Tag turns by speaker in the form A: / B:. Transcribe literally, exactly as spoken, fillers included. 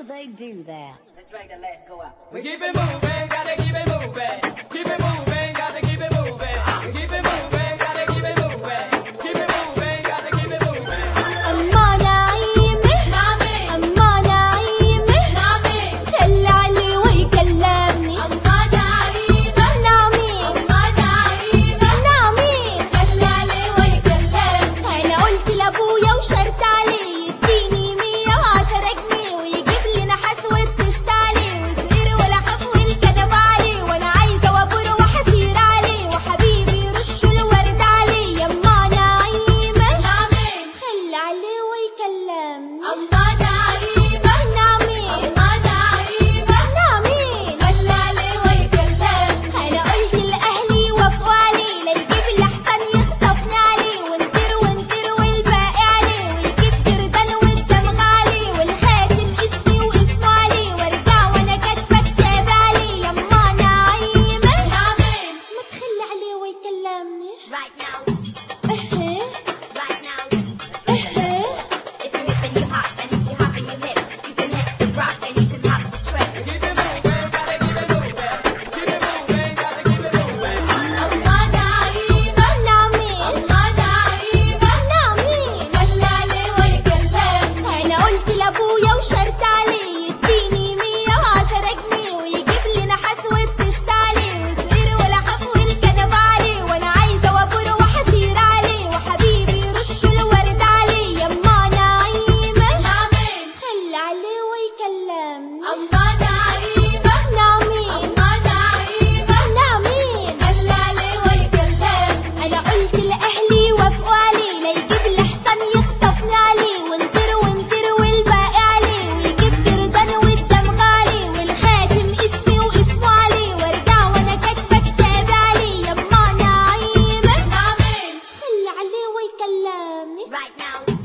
A: they do that?
B: Let's drag that last go out.
C: We keep it moving, gotta keep it moving. Keep it moving, gotta keep it moving. Keep it moving, gotta keep it moving. Keep it moving, gotta keep it moving.
D: أما نايمة أما نايمة خلي علي ويكلمني. أما نايمة نامي أما نايمة نامي خلي علي ويكلمني. أنا قلت لأبويا وشرت عليه يديني مية وعشرة جنيه ويجيب لي نحاس والطشت عليه وسرير ولحاف والكنب عليه وأنا عايزة وأبور وحسير عليه وحبيبي يرش الورد عليه. يما نايمة خلي عليه ويكلمني. أما نايمة نامي أما نايمة نامي خلي عليه ويكلمني. أنا قلت لأهلي وافقوا عليه لا يجيب لي أحسن يخطفني عليه ونطير ونطير والباقي عليه ويجيب جردان والدمغ عليه والخاتم اسمي واسمه عليه وارجع وأنا كاتبة كتابي عليه. يما نايمة ما تخلي عليه ويكلمني.
E: Right now,
D: إيه
E: right now.
D: إيه
E: If you hip and you hop, and if you hop and you hip, you can hip the rock and you can hop the track.
C: Keep it moving, gotta keep it moving. Keep it moving, gotta keep it moving.
D: أما نايمة نامي أما نايمة نامي خلي عليه ويكلمني. أنا قلت لأبويا وشرت عليه يديني مية وعشرة جنيه ويجيب لي نحاس والطشت عليه وسرير ولحاف والكنب عليه وأنا عايزة وأبور وحسير عليه وحبيبي يرش الورد عليه. يما نايمة خلي عليه ويكلمني. أما نايمة نامي أما نايمة نامي خلي عليه ويكلمني. أنا قلت لأهلي وافقوا عليه لا يجيب لي أحسن يخطفني عليه ونطير ونطير والباقي عليه ويجيب جردان والدمغ عليه والخاتم اسمي واسمه عليه وارجع وأنا كاتبة كتابي عليه. يما نايمة خلي عليه ويكلمني.
E: Right now.